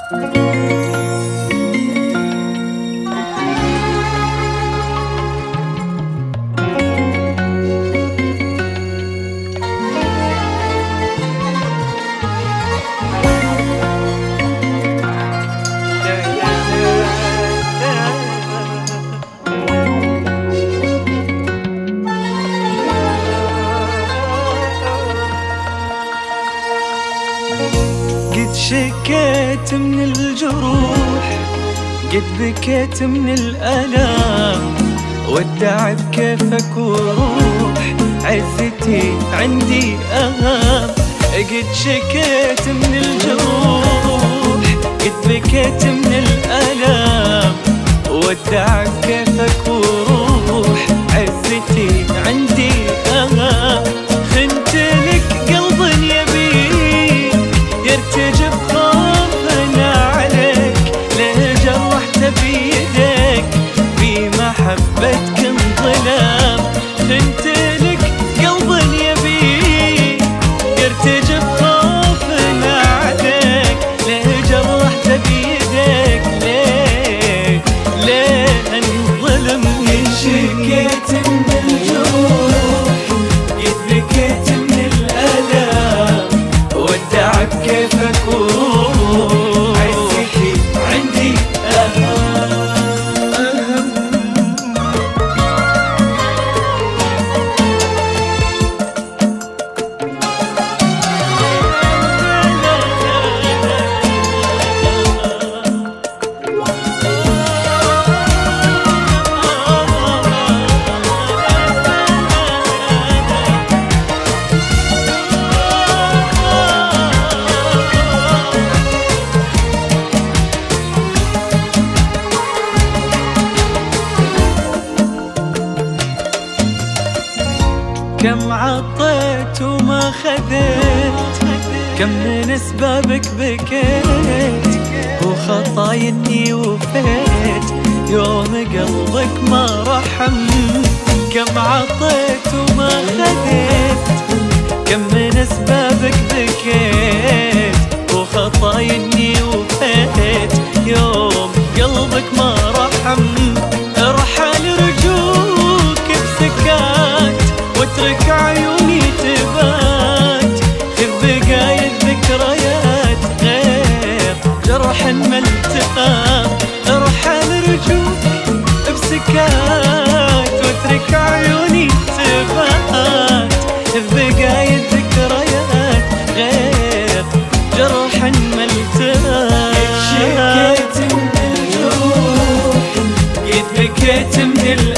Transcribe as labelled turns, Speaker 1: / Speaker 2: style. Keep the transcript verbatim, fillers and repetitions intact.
Speaker 1: قد شكيت من الجروح، قد بكيت من الألام، ودع بكيفك وروح، عزتي عندي أهم. قد شكيت من الجروح، قد بكيت من الألام، ودع بكيفك وروح، عزتي عندي أهم. خنت لك قلب يبيك يرتجف خوفنا عليك، ليه جرحت بيدك في محبتك انظلام. خنت لك قلب يبيك يرتجف خوفنا عليك، ليه جرحت بيدك، ليه ليه انظلم. شكيت من الجروح، قد بكيت من الألام، ودع بكيفك وروح، عزتي عندي أهم. كم عطيت وما خذيت، كم من اسبابك بكيت، وخطايا اني وفيت يوم قلبك ما رحم. كم عطيت وما خذيت، كم من اسبابك بكيت، وخطايا اني وفيت يوم قلبك ما رحم. ارحل رجوك بسكات، واترك عيوني تبات، خذ بقايا الذكريات غير جرح ما التئام. ارحل رجوك بسكات، واترك عيوني تبات، خذ بقايا الذكريات غير جرح ما التئام. شكيت من الجروح، قد بكيت من